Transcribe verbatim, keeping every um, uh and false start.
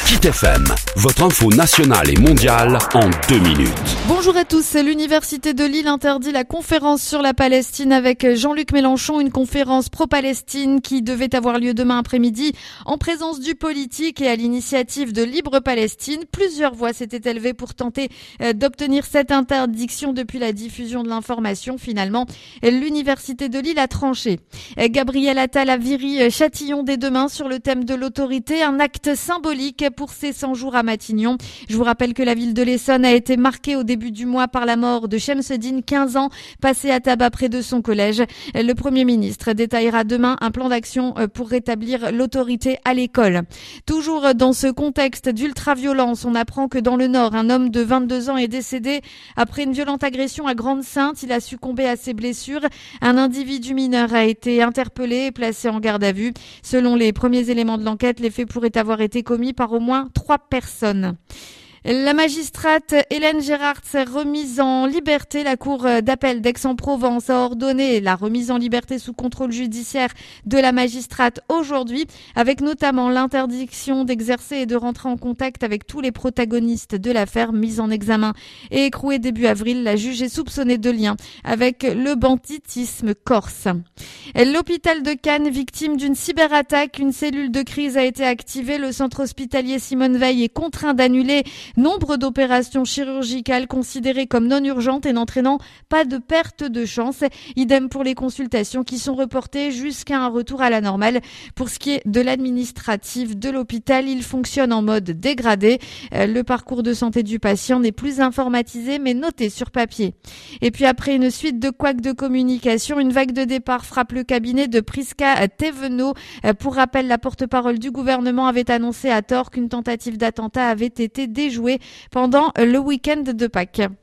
Kit F M, votre info nationale et mondiale en deux minutes. Bonjour à tous, l'Université de Lille interdit la conférence sur la Palestine avec Jean-Luc Mélenchon, une conférence pro-Palestine qui devait avoir lieu demain après-midi en présence du politique et à l'initiative de Libre Palestine. Plusieurs voix s'étaient élevées pour tenter d'obtenir cette interdiction depuis la diffusion de l'information. Finalement, l'Université de Lille a tranché. Gabriel Attal a viré Châtillon dès demain sur le thème de l'autorité, un acte symbolique pour ses cent jours à Matignon. Je vous rappelle que la ville de l'Essonne a été marquée au début du mois par la mort de Chemseddine, quinze ans, passé à tabac près de son collège. Le Premier ministre détaillera demain un plan d'action pour rétablir l'autorité à l'école. Toujours dans ce contexte d'ultra-violence, on apprend que dans le Nord, un homme de vingt-deux ans est décédé après une violente agression à Grande-Synthe. Il a succombé à ses blessures. Un individu mineur a été interpellé et placé en garde à vue. Selon les premiers éléments de l'enquête, les faits pourraient avoir été commis par au moins trois personnes. La magistrate Hélène Gérard s'est remise en liberté. La cour d'appel d'Aix-en-Provence a ordonné la remise en liberté sous contrôle judiciaire de la magistrate aujourd'hui, avec notamment l'interdiction d'exercer et de rentrer en contact avec tous les protagonistes de l'affaire mise en examen et écrouée début avril. La juge est soupçonnée de lien avec le banditisme corse. L'hôpital de Cannes, victime d'une cyberattaque, une cellule de crise a été activée. Le centre hospitalier Simone Veil est contraint d'annuler nombre d'opérations chirurgicales considérées comme non urgentes et n'entraînant pas de perte de chance. Idem pour les consultations qui sont reportées jusqu'à un retour à la normale. Pour ce qui est de l'administratif de l'hôpital, il fonctionne en mode dégradé. Le parcours de santé du patient n'est plus informatisé mais noté sur papier. Et puis après une suite de couacs de communication, une vague de départ frappe le cabinet de Prisca Thévenot. Pour rappel, la porte-parole du gouvernement avait annoncé à tort qu'une tentative d'attentat avait été déjouée pendant le week-end de Pâques.